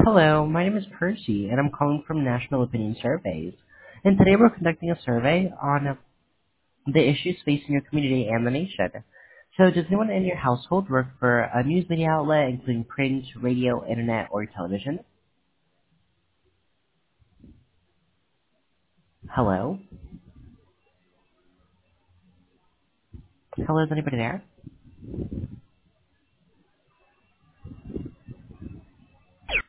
Hello, my name is Percy, and I'm calling from National Opinion Surveys. And today we're conducting a survey on the issues facing your community and the nation. So does anyone in your household work for a news media outlet, including print, radio, internet, or television? Hello? Hello, is anybody there?